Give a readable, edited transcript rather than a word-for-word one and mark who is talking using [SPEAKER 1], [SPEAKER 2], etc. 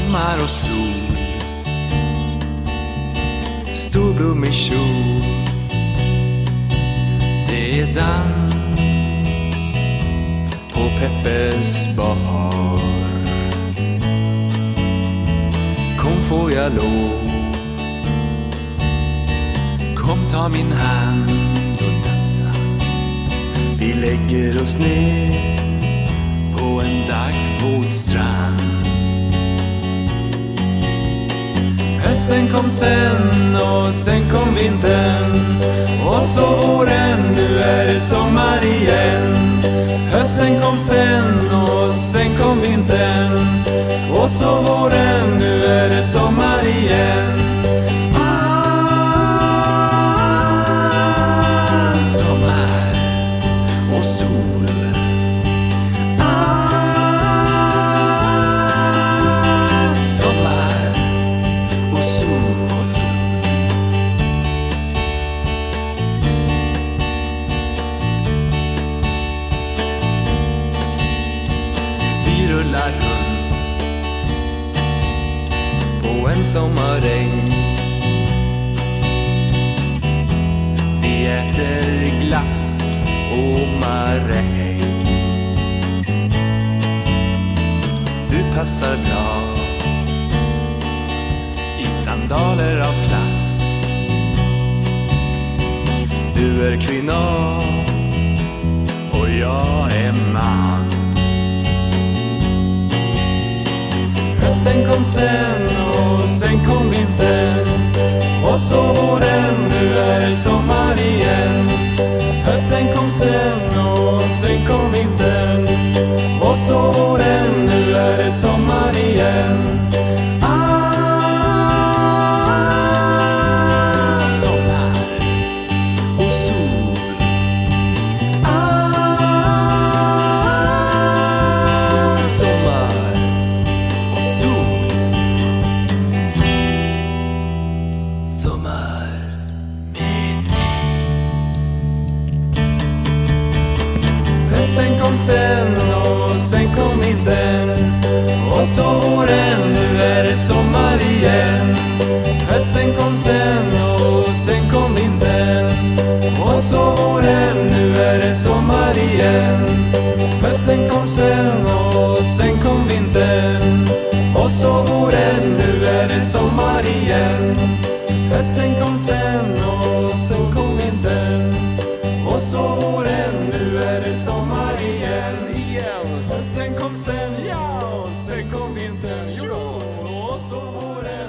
[SPEAKER 1] sommar och sol, storblommig kjol. Det är dans på Peppes bar. Kom får jag lov, kom ta min hand och dansa. Vi lägger oss ner på en daggvåt strand. Hösten kom sen och sen kom vintern, och så våren, nu är det sommar igen. Hösten kom sen och sen kom vintern, och så våren, nu är det sommar igen. Sommar och sol. Sommar och sol och sol. Vi rullar runt på en sommaräng. Vi äter glass och maräng. Du passar bra i sandaler av plast. Du är kvinna och jag är man. Hösten kom sen och sen kom vintern, och så våren, nu är det sommar igen. Hösten kom sen och sen kom vintern, och så våren, nu är det sommar igen. Sommar och sol. Sommar och sol. Sommar med dig. Hösten kom sen och sen kom vintern, och så våren, nu är det sommar igen. Hösten kom sen och sen kom vintern, och så våren, nu är det sommar igen. Hösten kom sen och sen kom vintern, och så våren, nu är det sommar igen. Hösten kom sen och sen kom vintern, och så våren, nu är det sommar igen. Hösten kom sen, ja, och sen kom vintern, jo, och så våren.